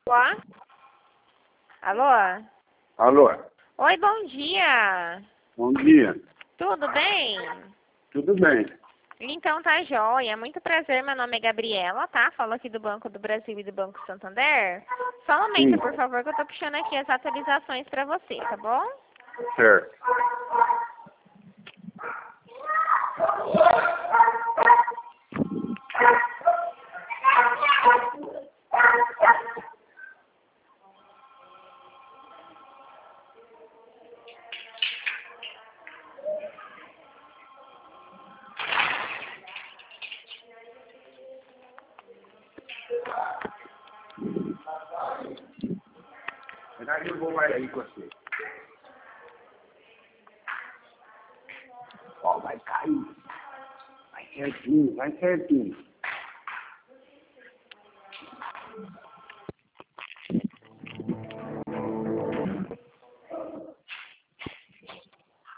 Ó. Alô? Alô, Oi, bom dia. bom dia. Tudo bem? Tudo bem? Então tá jóia. Muito prazer, meu nome é Gabriela, tá? Falo aqui do Banco do Brasil e do Banco Santander. Só um momento, Sim. por favor, que eu tô puxando aqui as atualizações pra você, tá bom? Certo. Aí eu vou mais aí com você. Ó, vai cair. Vai certinho, vai certinho.